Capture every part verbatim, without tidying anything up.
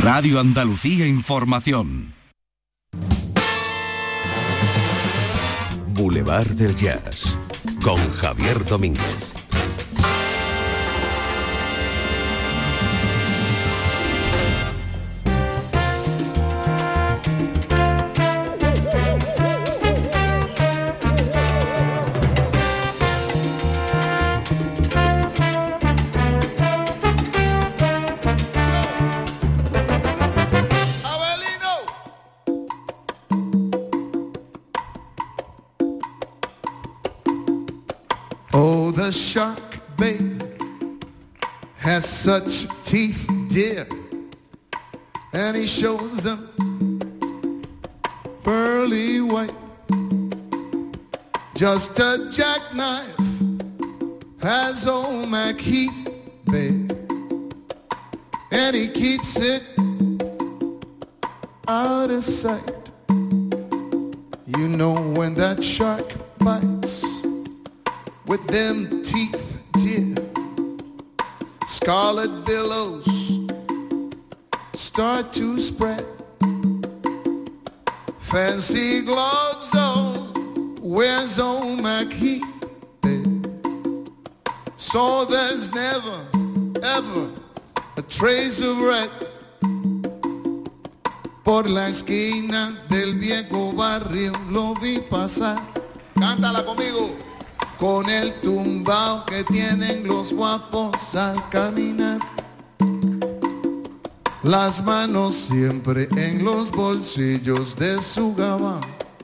Radio Andalucía Información. Boulevard del Jazz con Javier Domínguez. The shark, babe, has such teeth, dear, and he shows them pearly white. Just a jackknife has old Mac Heath, babe, and he keeps it out of sight. You know when that shark bites with them teeth, dear, scarlet billows start to spread. Fancy gloves, oh, where's old Mac Heath, babe? So there's never, ever a trace of red por la esquina del viejo barrio lo vi pasar. Cántala conmigo. Con el tumbao que tienen los guapos al caminar, las manos siempre en los bolsillos de su gabán,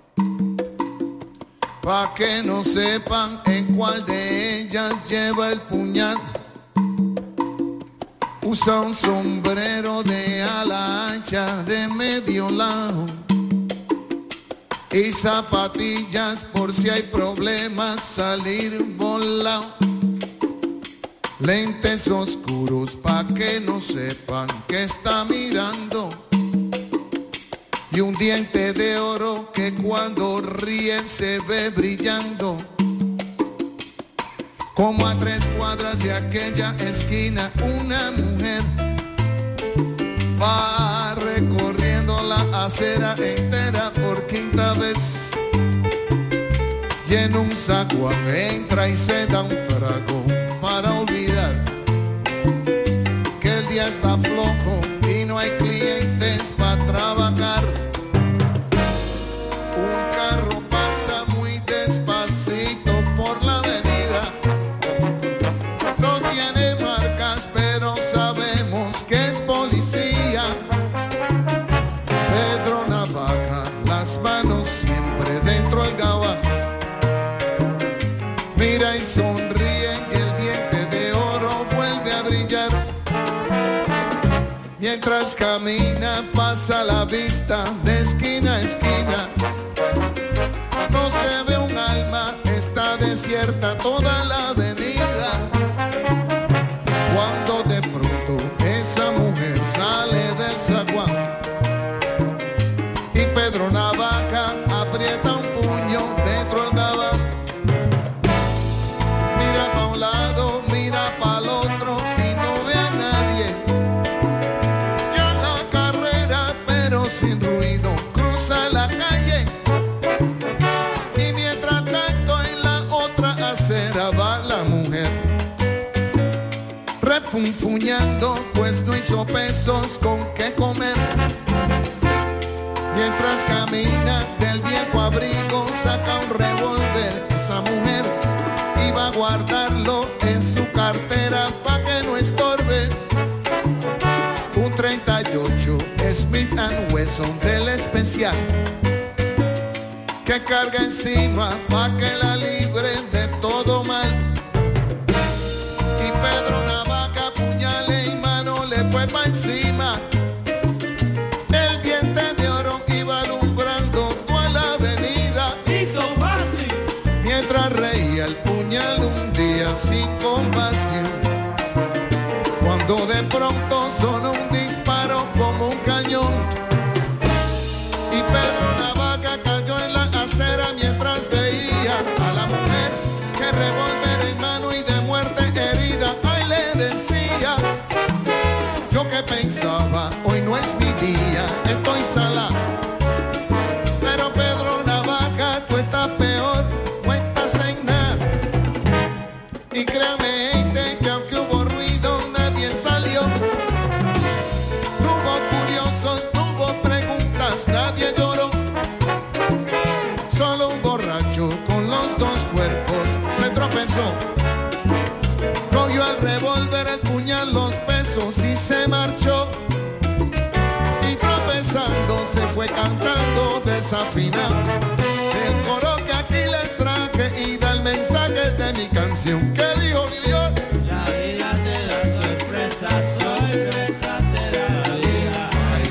pa' que no sepan en cuál de ellas lleva el puñal. Usa un sombrero de ala ancha de medio lado y zapatillas por si hay problemas salir volado. Lentes oscuros pa' que no sepan que está mirando, y un diente de oro que cuando ríen se ve brillando. Como a tres cuadras de aquella esquina una mujer va recorriendo la acera entera por quinta vez, y en un zaguán entra y se da un trago para olvidar que el día está flojo y no hay clientes para trabajar. Un carro pasa muy despacito por la avenida, no tiene marcas pero sabemos que es policía. Pedro Navaja, las manos siempre dentro del gabán, mira y sonríe y el diente de oro vuelve a brillar. Mientras camina pasa la vista de esquina a esquina, no se ve un alma, está desierta toda la avenida. Cuando de pronto esa mujer sale del zaguán y Pedro Navaja aprieta un puño dentro del gabán. Mira pa' un lado, mira pa' el otro y no ve a nadie. Ya la carrera pero sin ruido cruza la calle, y mientras tanto en la otra acera va la mujer refunfuñando, pues no hizo pesos con qué comer. Mientras camina del viejo abrigo saca un revólver esa mujer y va a guardarlo en su cartera pa' que no estorbe. Un treinta y ocho Smith and Wesson del especial que carga encima pa' que la libre de todo mal. Y Pedro Navaja, puñale y mano le fue pa' encima. El diente de oro iba alumbrando toda la avenida. Hizo fácil. Mientras reía el puñal un día sin compasión, cuando de pronto sonó un disparo como un cañón. Y Pedro Navaja cayó en la acera mientras veía a la mujer que revólver en mano y de muerte herida, ay le decía. Yo que pensaba brava, hoy no es mi día, estoy sala. Pero Pedro Navaja, tú estás peor, no estás en nada. Y créame, gente, que aunque hubo ruido, nadie salió. Tuvo curiosos, tuvo preguntas, nadie lloró. Solo un borracho con los dos cuerpos se tropezó. Cogió el revólver, el puñal, los pesos y se marchó. Y tropezando se fue cantando desafinado. El coro que aquí les traje y da el mensaje de mi canción. ¿Qué dijo New York? La vida te da sorpresas, sorpresas te da la vida.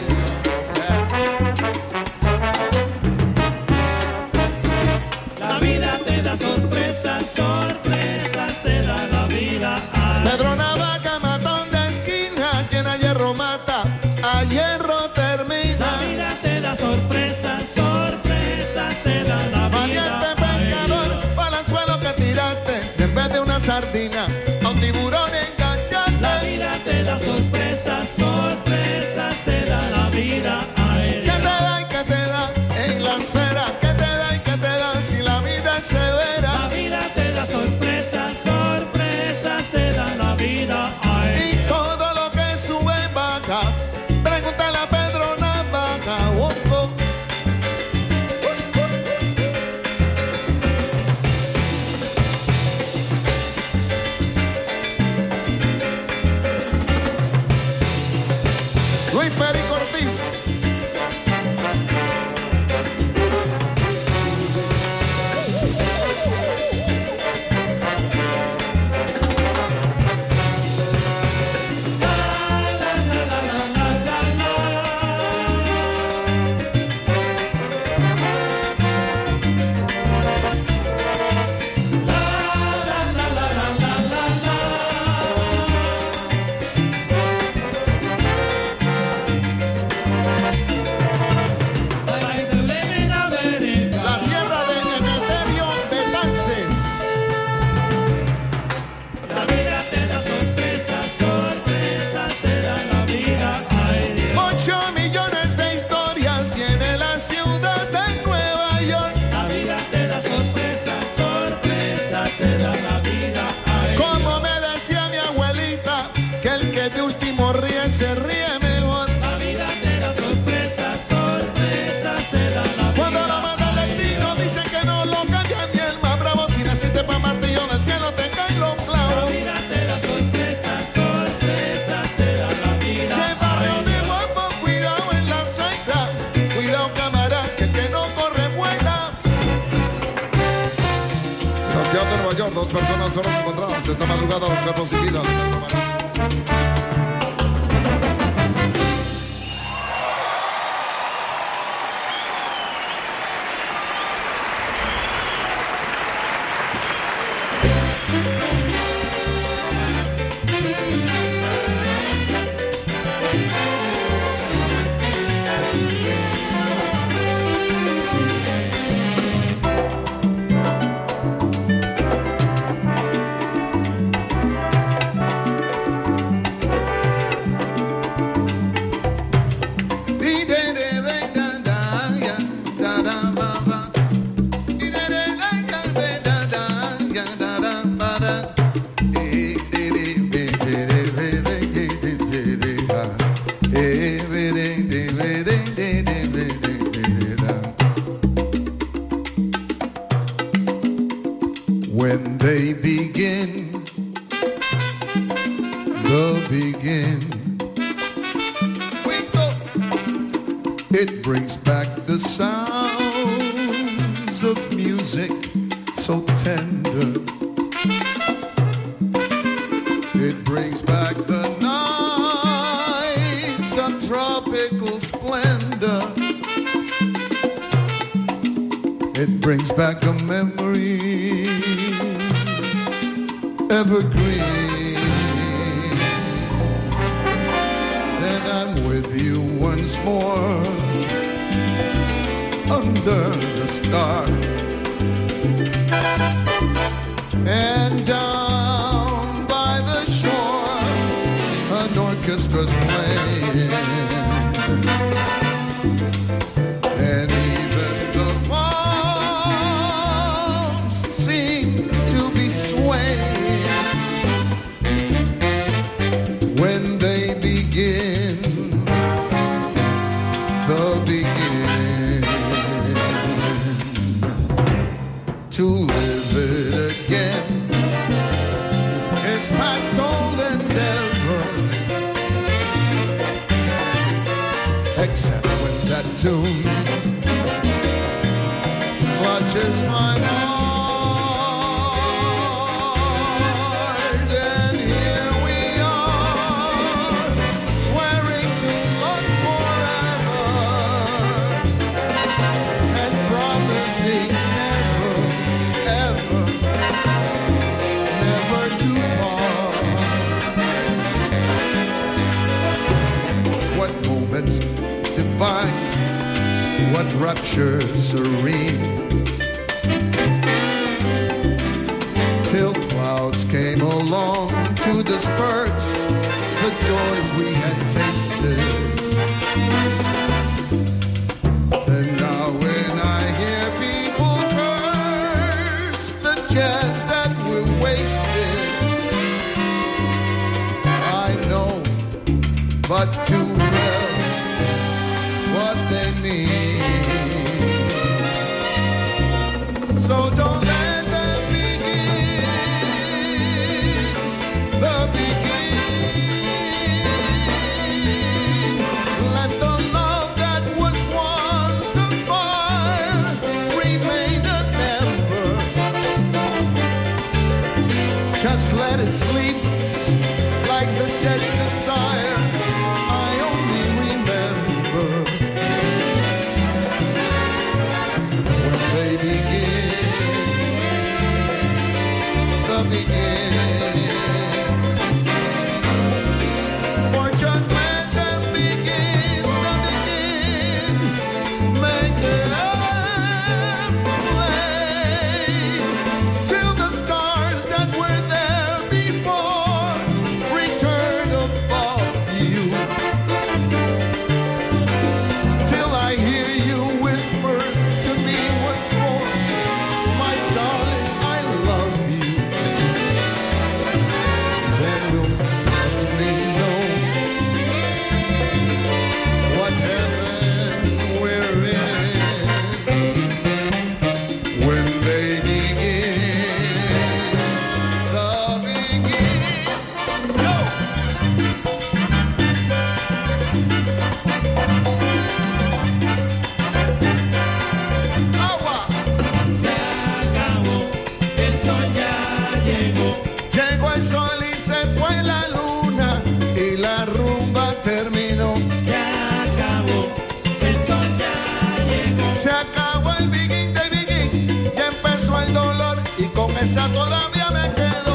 La vida te da sorpresas, sorpresas te da la vida. Pedro Navaja, matón de esquina, quien a hierro mata, a hierro termina. La vida te da sorpresas, sorpresas te da la vida. Valiente pescador, balanzuelo que tiraste, y en vez de una sardina, a un tiburón enganchaste. La vida te da sorpresas, sorpresas te da la vida. ¿Qué te da y qué te da en la acera? ¿Qué te da y qué te da si la vida es severa? La vida te da sorpresas, sorpresas te da la vida. Y todo lo que sube y baja, pregúntale a Pedro Navaja. Oh, oh. Luis Perico Ortiz. La tierra de Emeterio Betances. La vida te da sorpresas, sorpresas te da la vida. Ay, Dios. Ocho millones de historias tiene la ciudad de Nueva York. La vida te da sorpresas, sorpresas te da la vida. Ay, Como me decía mi abuelita, que el que de último ríe se ríe mejor. la vida te da sorpresas, sorpresas te da la vida. Cuando lo manda el destino, dicen que no lo cambia ni el más bravo. Si naciste pa' martillo del cielo, te caen los La clavos. vida te da sorpresas, sorpresas te da la vida. Che, barrio de guapo, cuidado en la suegra. Cuidado, camarada, que el que no corre vuela. En la ciudad de Nueva York, dos personas fueron encontradas esta madrugada, los cuerpos sin vida. When they begin, the begin, we go. It brings back the sounds of music so tender. It brings back the nights of tropical splendor. It brings back a memory, evergreen. Then I'm with you once more, under the stars. And down by the shore, an orchestra's playing. except when that tune clutches my heart. And here we are, swearing to love forever and promising never, ever, never to part. What moments divine, what rapture serene, till clouds came along to disperse the joys we had tasted. And now when I hear people curse the chance that we're wasted, I know but too well what they mean. So don't let them begin the beginning. Let the love that was once a fire remain a ember. Just let it sleep like the dead desire. I only remember when they begin, the beginning. Or just let them begin, the begin. Make them play till the stars that were there before return above you. Till I hear you whisper to me once more, my darling, I love you. Then we'll suddenly know what heaven we're in. When they begin, the begin. Go! Agua. Se acabó, el sol ya llegó. Llegó el sol y se fue la luna y la rumba terminó. Se acabó, el sol ya llegó. Se acabó el begin de begin, ya empezó el dolor y con esa todavía me quedo.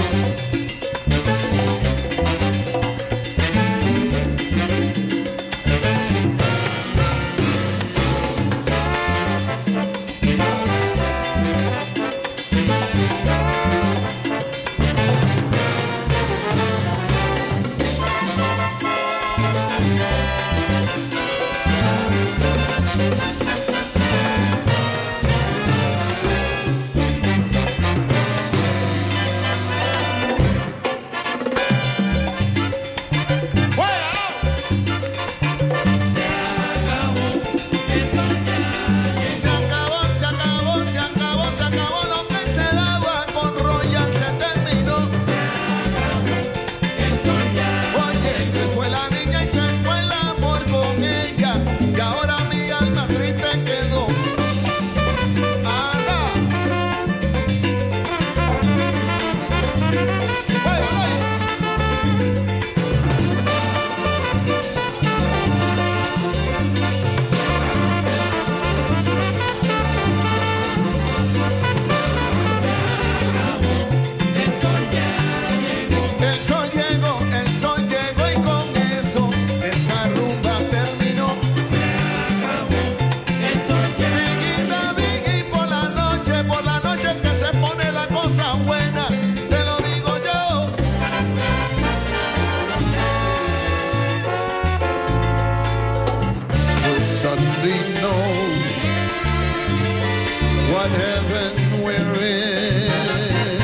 what heaven we're in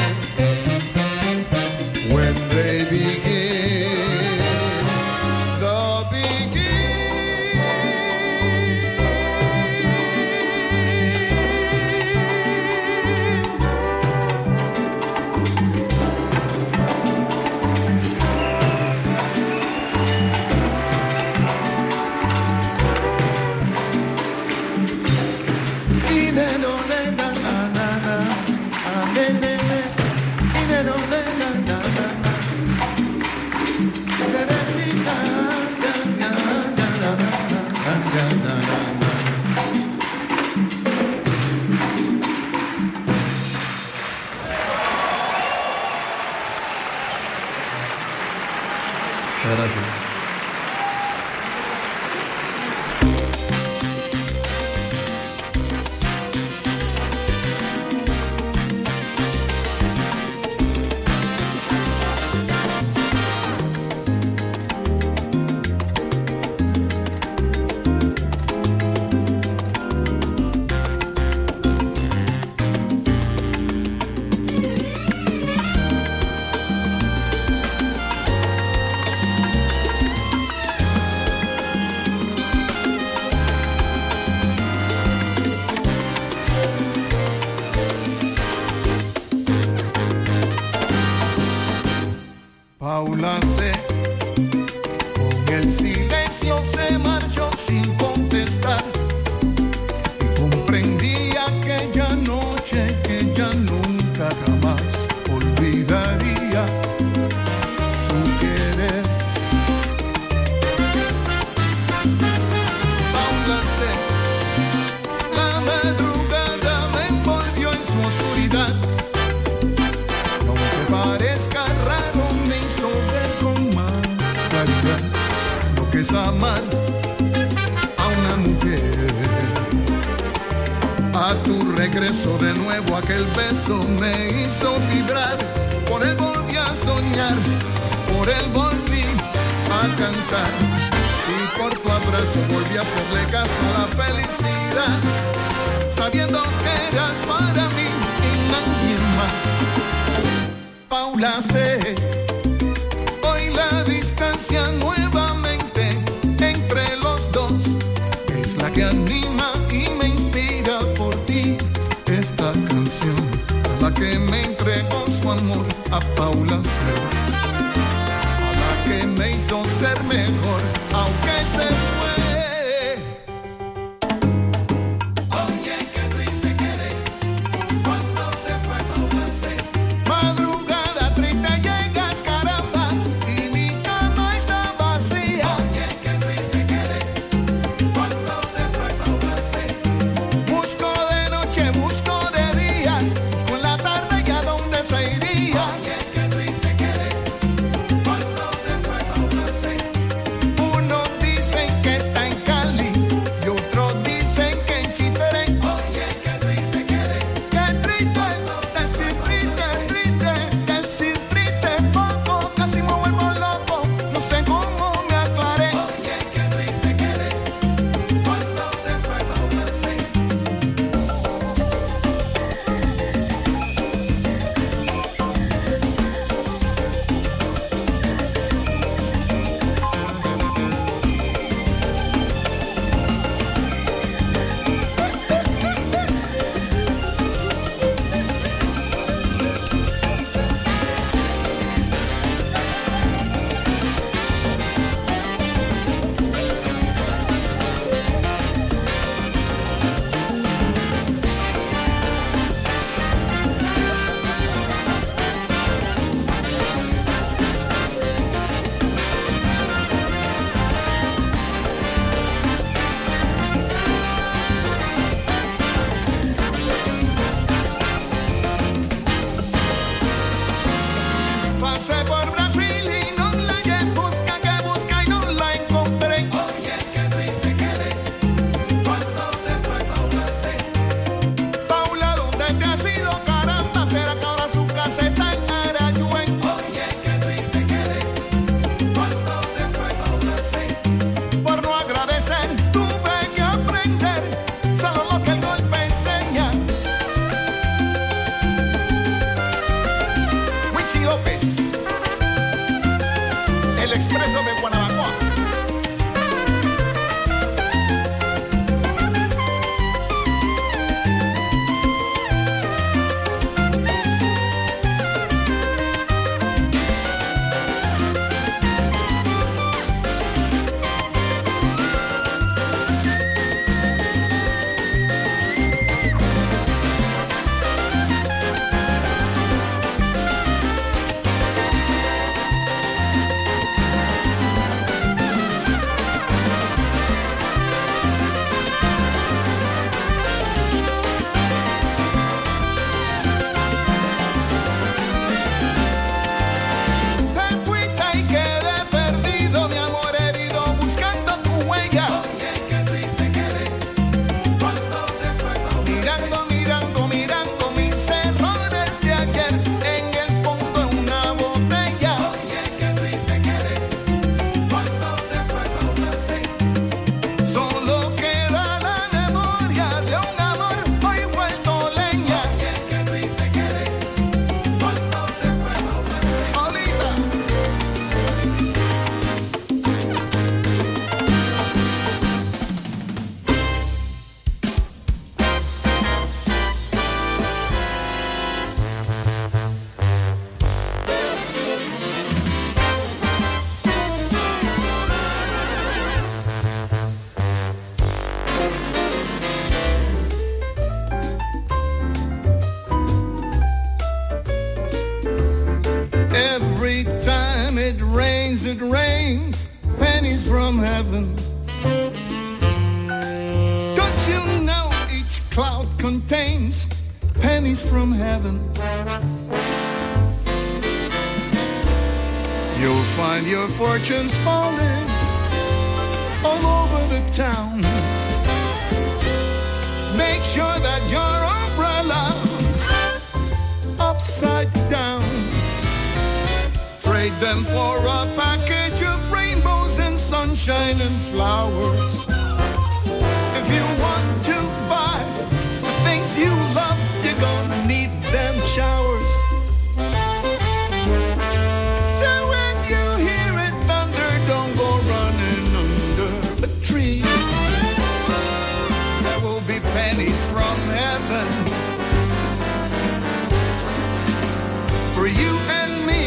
when they begin the sabes amar a una mujer. A tu regreso de nuevo aquel beso me hizo vibrar. Por él volví a soñar, por él volví a cantar. Y por tu abrazo volví a hacerle caso a la felicidad, sabiendo que eras para mí y nadie más. Paula, sé, hoy la distancia nuevamente entre los dos es la que anima y me inspira por ti. Esta canción a la que me entregó su amor, a Paula sé, a la que me hizo ser mejor, aunque se fue. Oye, qué triste quedé cuando se fue Paula sé. Madrugada triste llegas, caramba, y mi cama está vacía. Oye, qué triste quedé cuando se fue Paula sé. Busco de noche, busco de día, busco en la tarde y a dónde se iría. Oye, qué triste quedé cuando se fue Paula sé. Unos dicen que está en Cali y otros dicen que en Chitré. Oye, qué triste quedé, qué triste, decir triste, triste, decir triste poco, casi me vuelvo loco, no sé cómo me aclaré. Oye, qué triste quedé cuando se fue Paula sé. Pasé por Brasil y no la hallé, busca que busca y no la encontré. Oye, qué triste quedé cuando se fue Paula sé. Paula, ¿dónde te has ido, caramba? ¿Será que ahora su casa está en Arayuen? Oye, qué triste quedé cuando se fue Paula sé. Por no agradecer tuve que aprender solo lo que el golpe enseña. Wichi López, el expreso de Guanabacoa. Te fuiste y quedé perdido, mi amor herido, buscando tu huella. Oye, qué triste quedé cuando se fue Paula. Mirando, mirando, mirando mis errores de ayer en el fondo de una botella. Oye, qué triste quedé cuando se fue Paula sé. Solo queda la memoria de un amor hoy vuelto leña. Oye, qué triste quedé cuando se fue Paula sé. Ahorita. Every time it rains, it rains pennies from heaven. Don't you know each cloud contains pennies from heaven? You'll find your fortunes falling town. Make sure that your umbrella's upside down. Trade them for a package of rainbows and sunshine and flowers. If you want to buy the things you love, you're gonna need them showers. So when you hear it thunder, don't go running under a tree. There will be pennies from heaven for you and me.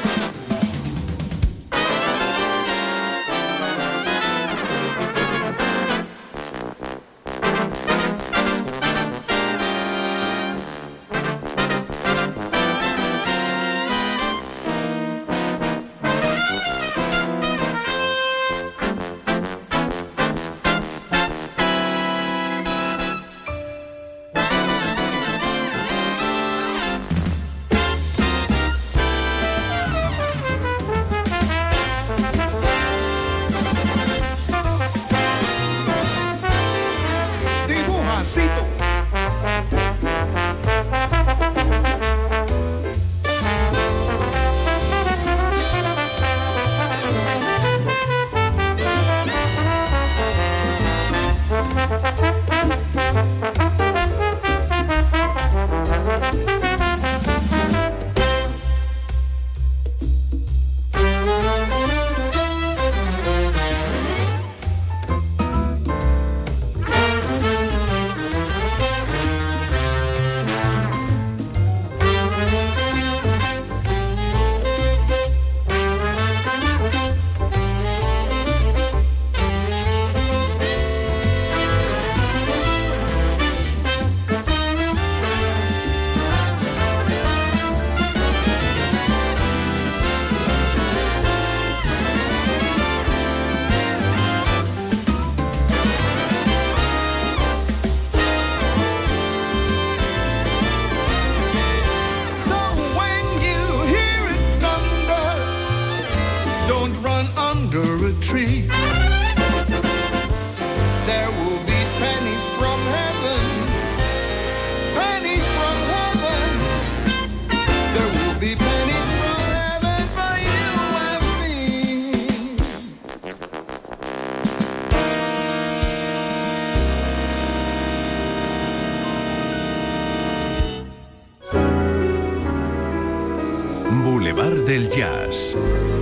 Boulevard del Jazz.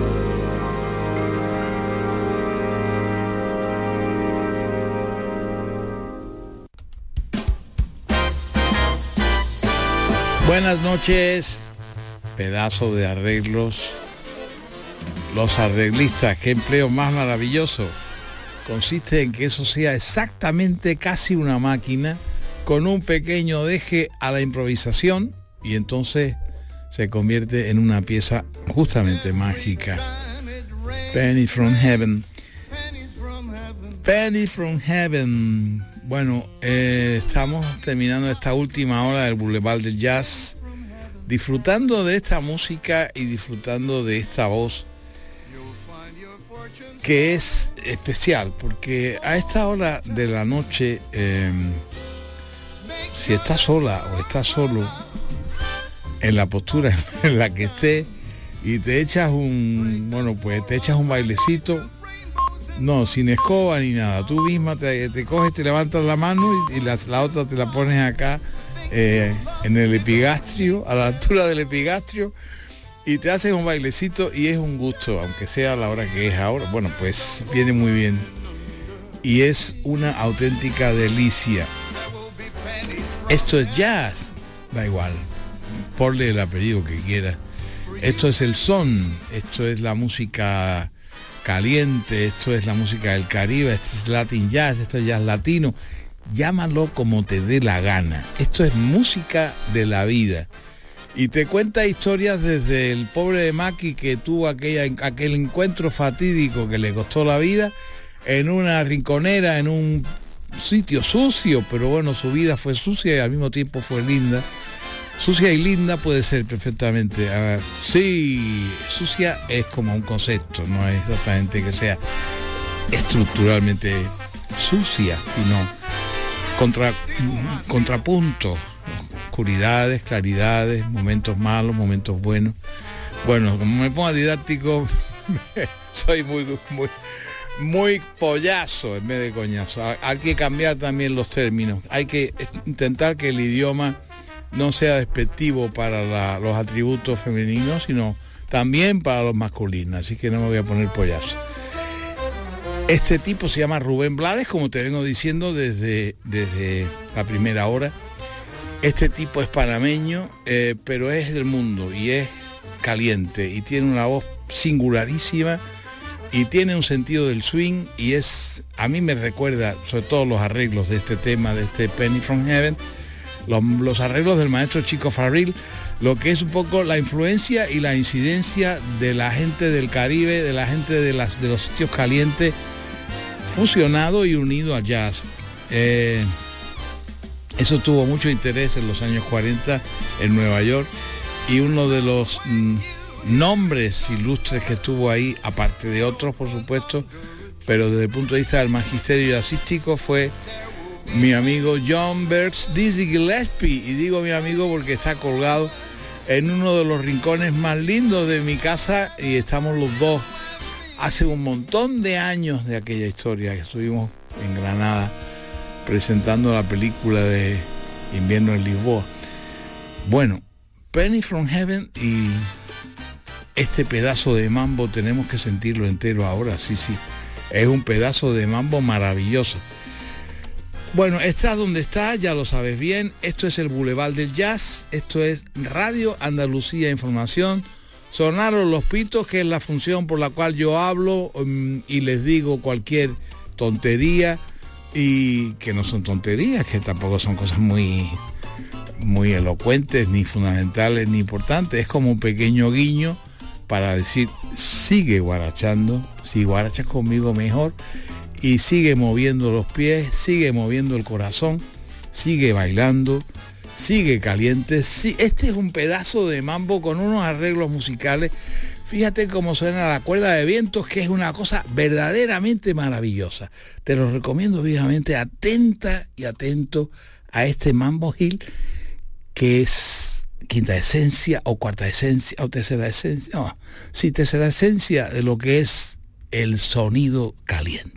Buenas noches, pedazo de arreglos. Los arreglistas, qué empleo más maravilloso. Consiste en que eso sea exactamente casi una máquina con un pequeño deje a la improvisación y entonces se convierte en una pieza justamente mágica. Penny from Heaven. Penny from Heaven. Bueno, eh, estamos terminando esta última hora del Boulevard del Jazz, disfrutando de esta música y disfrutando de esta voz que es especial, porque a esta hora de la noche, eh, si estás sola o estás solo, en la postura en la que estés y te echas un, bueno, pues te echas un bailecito, no, sin escoba ni nada, tú misma te, te coges, te levantas la mano y, y la, la otra te la pones acá eh, en el epigastrio, a la altura del epigastrio, y te haces un bailecito y es un gusto, aunque sea a la hora que es ahora, bueno, pues viene muy bien y es una auténtica delicia. Esto es jazz, da igual, ponle el apellido que quieras. Esto es el son, esto es la música caliente, esto es la música del Caribe, esto es Latin Jazz, esto es jazz latino, llámalo como te dé la gana. Esto es música de la vida. Y te cuenta historias desde el pobre de Maki, que tuvo aquella, aquel encuentro fatídico que le costó la vida en una rinconera, en un sitio sucio, pero bueno, su vida fue sucia y al mismo tiempo fue linda. Sucia y linda puede ser perfectamente. Uh, sí, sucia es como un concepto, no es exactamente que sea estructuralmente sucia, sino contra, contrapuntos, oscuridades, claridades, momentos malos, momentos buenos. Bueno, como me pongo didáctico, soy muy, muy, muy pollazo en vez de coñazo. Hay que cambiar también los términos. Hay que intentar que el idioma no sea despectivo para la, los atributos femeninos, sino también para los masculinos. Así que no me voy a poner pollazo. Este tipo se llama Rubén Blades, como te vengo diciendo desde, desde la primera hora. Este tipo es panameño, eh, pero es del mundo y es caliente y tiene una voz singularísima y tiene un sentido del swing y es, a mí me recuerda, sobre todo los arreglos de este tema, de este Penny from Heaven, los, los arreglos del maestro Chico Farrell, lo que es un poco la influencia y la incidencia de la gente del Caribe, de la gente de, las, de los sitios calientes, fusionado y unido al jazz. Eh, eso tuvo mucho interés en los años cuarenta en Nueva York y uno de los mm, nombres ilustres que estuvo ahí, aparte de otros por supuesto, pero desde el punto de vista del magisterio jazzístico, fue mi amigo John Birch Dizzy Gillespie, y digo mi amigo porque está colgado en uno de los rincones más lindos de mi casa y estamos los dos hace un montón de años de aquella historia que estuvimos en Granada presentando la película de Invierno en Lisboa. Bueno, Penny from Heaven y este pedazo de mambo tenemos que sentirlo entero ahora, sí, sí. Es un pedazo de mambo maravilloso. Bueno, estás donde estás, ya lo sabes bien. Esto es el Boulevard del Jazz, esto es Radio Andalucía Información. Sonaron los pitos, que es la función por la cual yo hablo um, y les digo cualquier tontería, y que no son tonterías, que tampoco son cosas muy, muy elocuentes, ni fundamentales, ni importantes. Es como un pequeño guiño para decir, sigue guarachando, si guarachas conmigo mejor, y sigue moviendo los pies, sigue moviendo el corazón, sigue bailando, sigue caliente. Sí, este es un pedazo de mambo con unos arreglos musicales. Fíjate cómo suena la cuerda de vientos, que es una cosa verdaderamente maravillosa. Te lo recomiendo vivamente, atenta y atento a este Mambo Hill, que es quinta esencia o cuarta esencia o tercera esencia. No, sí, tercera esencia de lo que es el sonido caliente.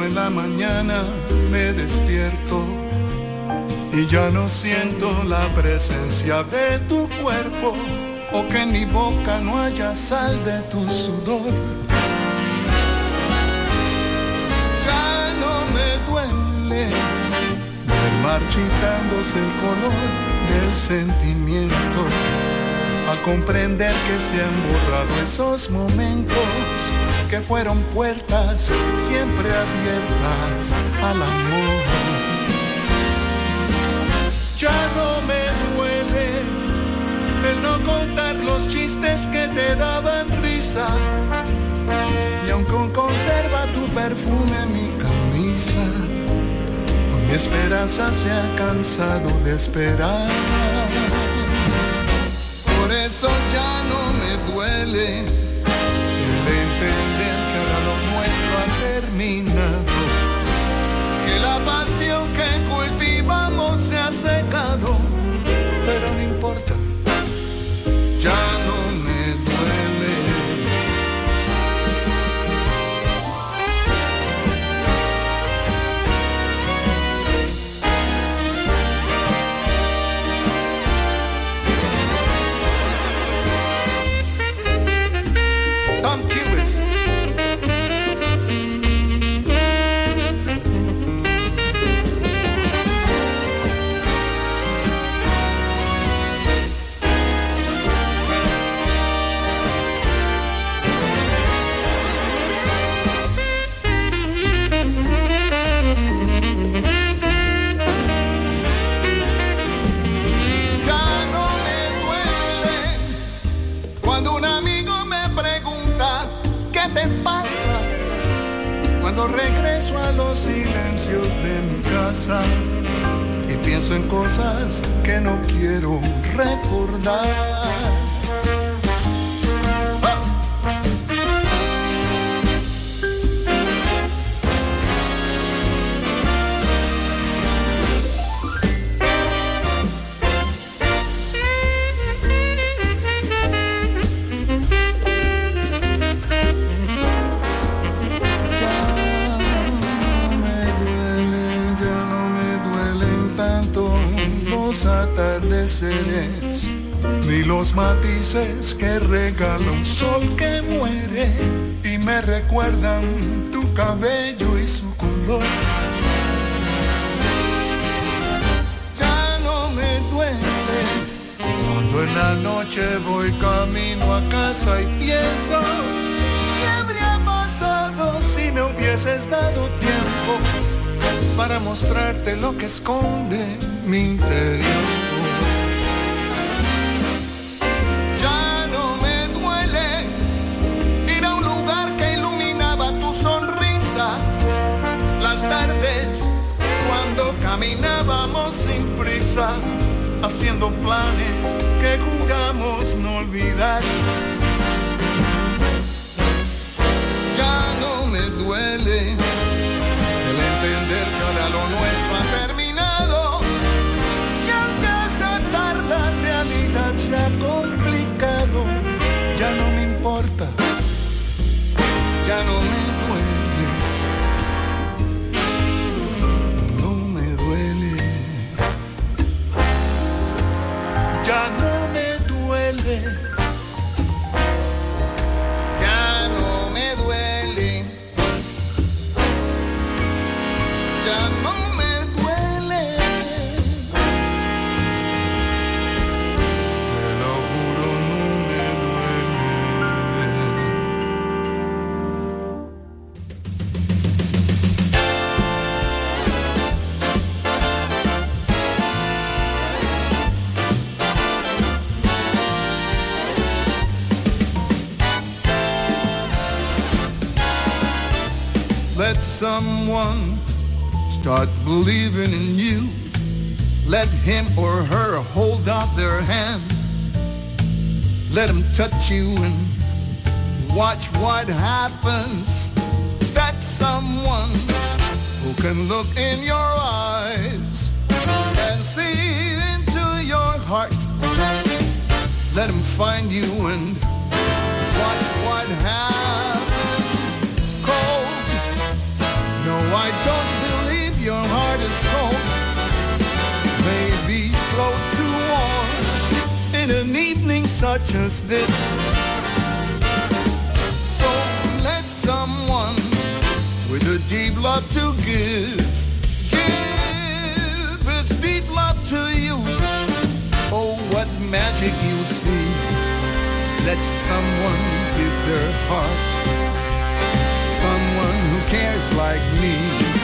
en la mañana me despierto y ya no siento la presencia de tu cuerpo, o que en mi boca no haya sal de tu sudor. Ya no me duele ver marchitándose el color del sentimiento, al comprender que se han borrado esos momentos que fueron puertas siempre abiertas al amor. Ya no me duele el no contar los chistes que te daban risa, y aunque conserva tu perfume en mi camisa, mi esperanza se ha cansado de esperar. Por eso ya no me duele el entender que ahora lo nuestro ha terminado, que la pasión que cultivamos se ha secado, pero no importa, ya no me duele. Tom Cubis. Cuando regreso a los silencios de mi casa y pienso en cosas que no quiero recordar. Atardeceres, ni los matices que regala un sol que muere y me recuerdan tu cabello y su color. Ya no me duele cuando en la noche voy camino a casa y pienso ¿qué habría pasado si me hubieses dado tiempo para mostrarte lo que esconde mi interior? Ya no me duele ir a un lugar que iluminaba tu sonrisa, las tardes cuando caminábamos sin prisa, haciendo planes que juramos no olvidar. Ya no me duele el entender que ahora lo nuestro ha terminado, y aunque aceptar la realidad se ha complicado, ya no me importa, ya no me duele, no me duele, ya no me duele. Let someone start believing in you. Let him or her hold out their hand. Let him touch you and watch what happens. That's someone who can look in your eyes and see into your heart. Let him find you and watch what happens. Cold, no such as this. So let someone with a deep love to give, give its deep love to you. Oh, what magic you see. Let someone give their heart, someone who cares like me.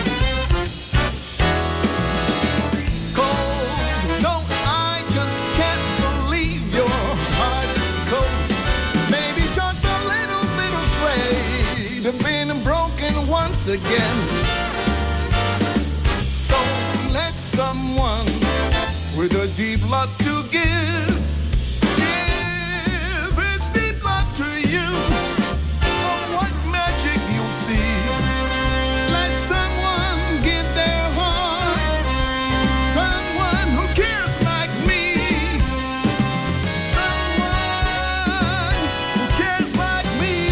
Cold, no, I just can't believe your heart is cold. Maybe just a little bit afraid of being broken once again. So let someone with a deep love to give, give its deep love to you. Oh, what magic you'll see. Let someone give their heart, someone who cares like me, someone who cares like me.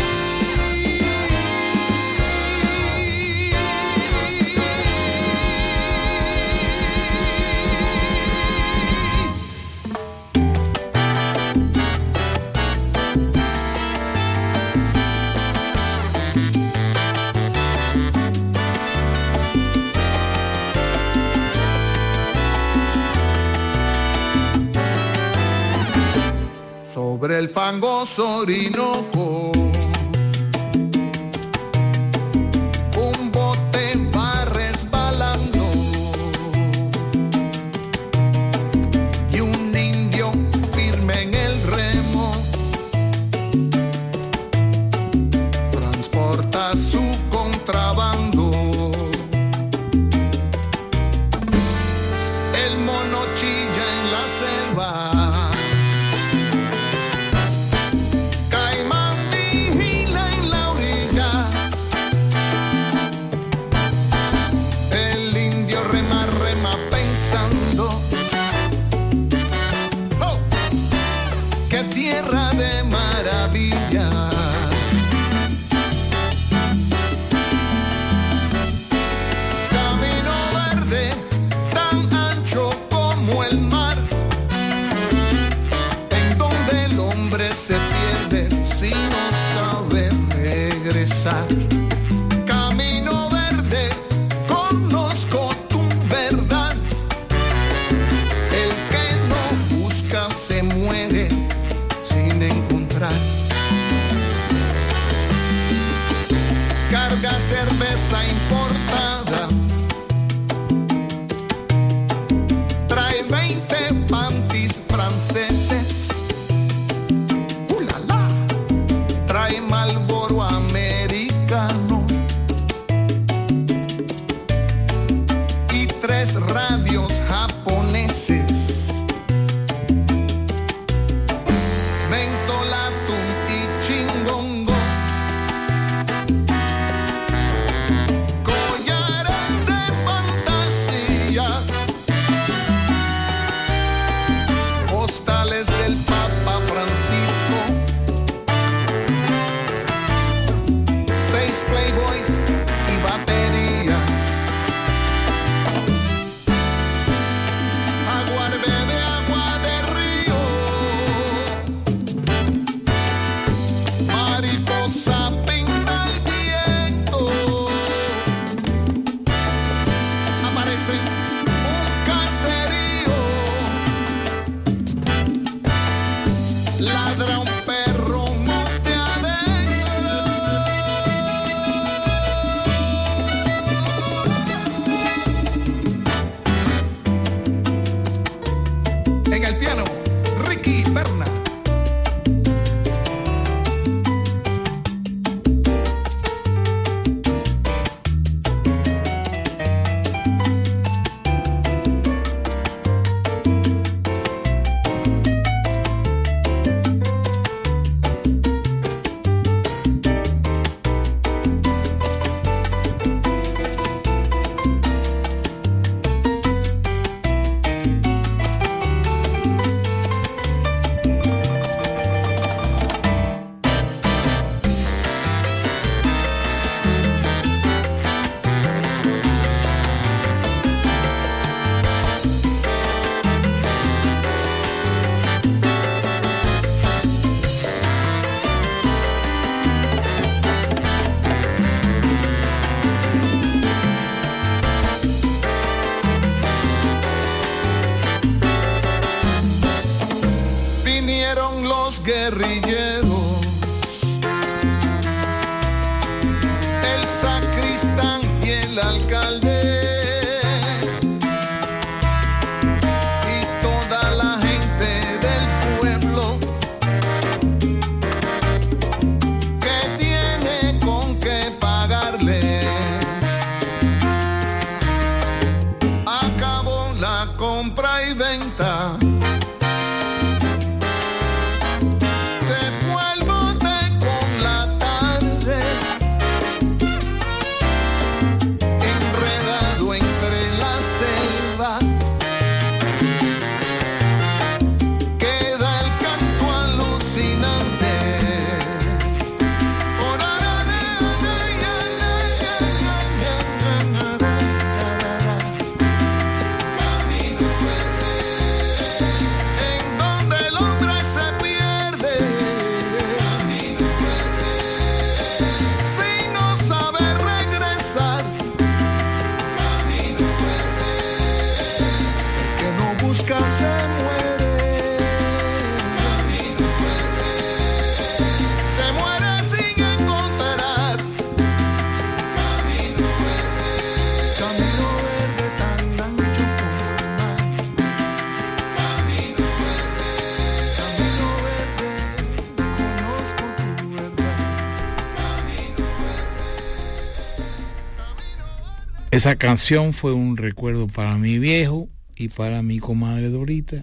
Sobre el fangoso Orinoco, un bote va resbalando y un indio firme en el remo transporta su contrabando. El mono chilla en la selva, tierra de maravilla. Camino verde tan ancho como el mar, en donde el hombre se pierde si no sabe regresar. Camino verde, conozco tu verdad. El que no busca se muere sin encontrar. Carga cerveza importada, trae veinte panties franceses, ¡uh, la, la! Trae Marlboro americano y tres radios japoneses. pandilleros, el sacristán y el alcalde. Esa canción fue un recuerdo para mi viejo y para mi comadre Dorita.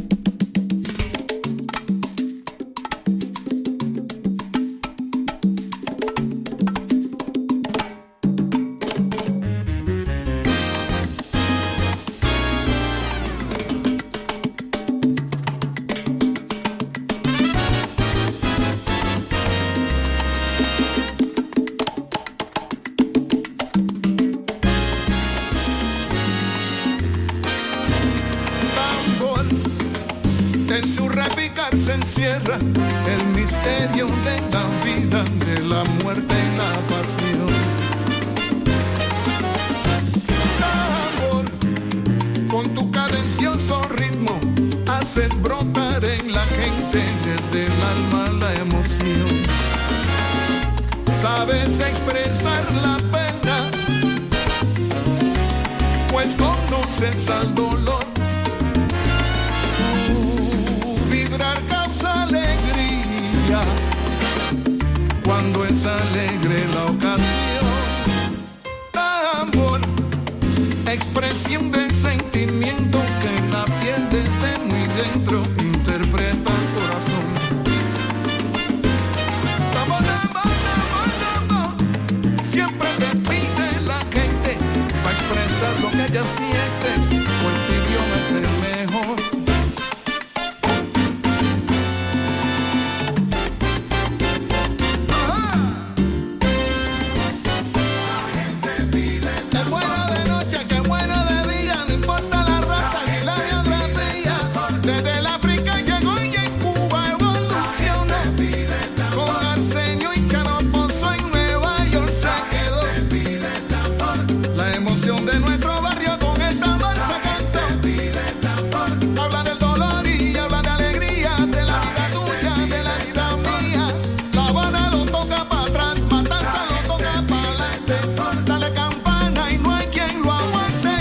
El misterio de la vida, de la muerte y la pasión. Amor, con tu cadencioso ritmo haces brotar en la gente desde el alma la emoción. Sabes expresar la pena, pues conoces al dolor. Cuando es alegre la ocasión, amor, expresión de sentimiento que en la piel desde muy dentro interpreta el corazón. Siempre te pide la gente para expresar lo que ella siente, pues tu idioma es el mejor. De nuestro barrio con esta marcha cantó. Habla del dolor y habla de alegría, de la vida tuya, de la vida mía. La Habana lo toca para atrás, Matanza lo toca para adelante. Dale campana y no hay quien lo aguante.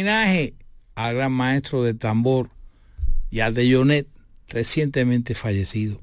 homenaje al gran maestro del tambor y al de Jonet, recientemente fallecido.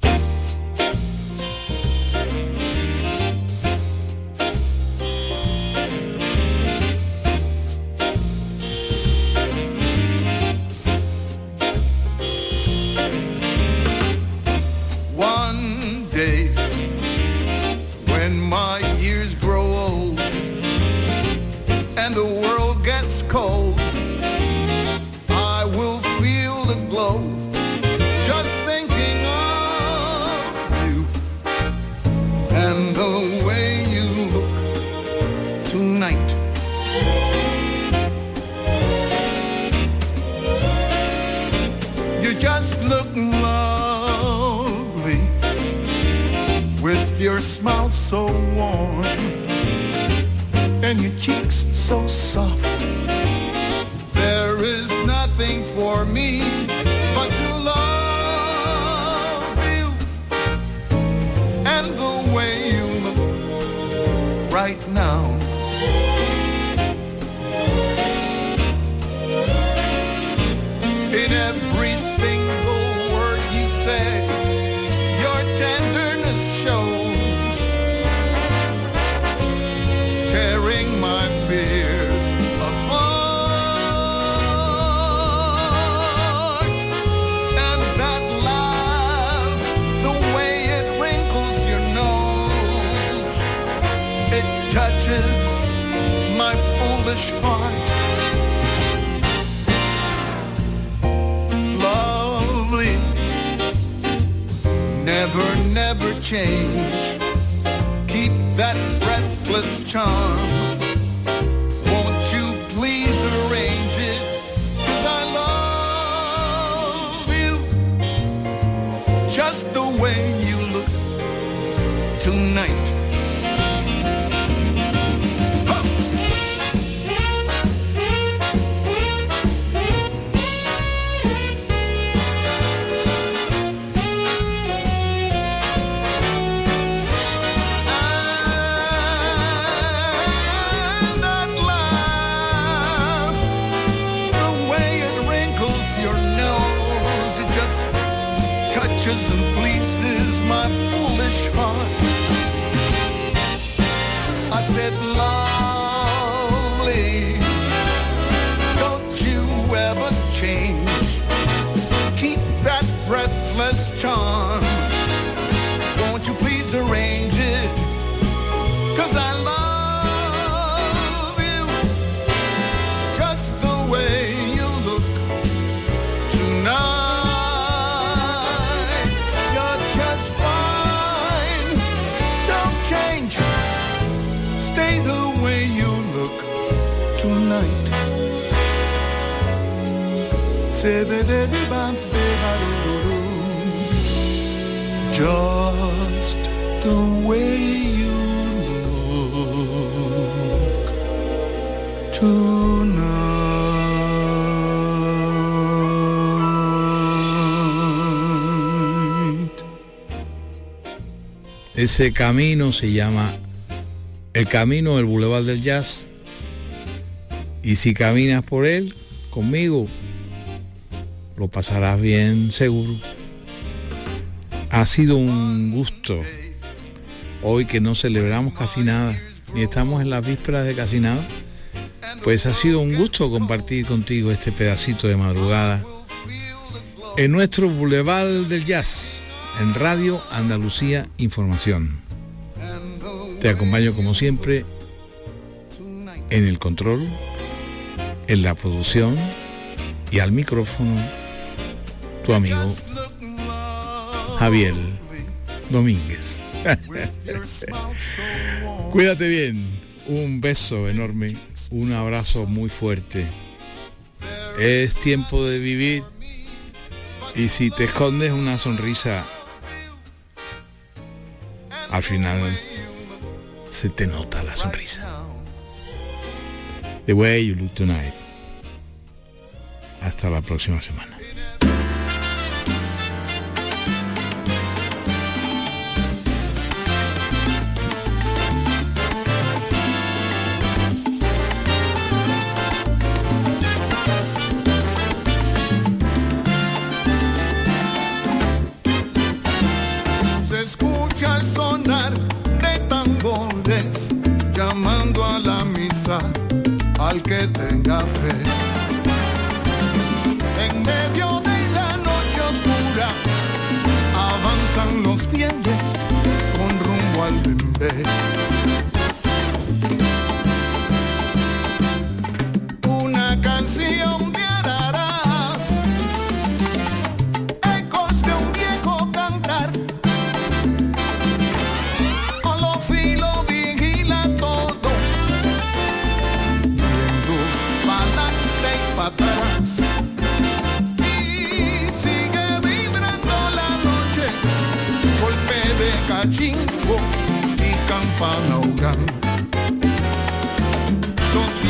Smile so warm and your cheeks so soft. There is nothing for me but to love you and the way you look right now. In every single word you say, your tenderness shows. Tearing my fears apart. And that laugh, the way it wrinkles your nose, it touches my foolish heart. Lovely, never, never change. Keep that breathless charm. Won't you please arrange it? 'Cause I love you just the way you look tonight. And pleases my foolish heart. I said, lovely, don't you ever change. Keep that breathless charm. Won't you please arrange it? 'Cause I love you just the way you look tonight. Stay the way you look tonight. Just the way you look tonight. Ese camino se llama el camino del Boulevard del Jazz, y si caminas por él conmigo lo pasarás bien seguro. Ha sido un gusto hoy, que no celebramos casi nada, ni estamos en las vísperas de casi nada. Pues ha sido un gusto compartir contigo este pedacito de madrugada en nuestro Boulevard del Jazz, en Radio Andalucía Información. Te acompaño como siempre en el control, en la producción y al micrófono, tu amigo Javier Domínguez. Cuídate bien, un beso enorme, un abrazo muy fuerte. Es tiempo de vivir, y si te escondes una sonrisa, al final se te nota la sonrisa. The way you look tonight. Hasta la próxima semana. escucha el sonar de tambores llamando a la misa al que tenga fe. En medio de la noche oscura avanzan los fieles con rumbo al bembé. Una canción de arara, ecos de un viejo cantar. Olofilo vigila todo, viendo pa'lante y pa' atrás. Y sigue vibrando la noche, golpe de cachimbo y campana ahogando. Los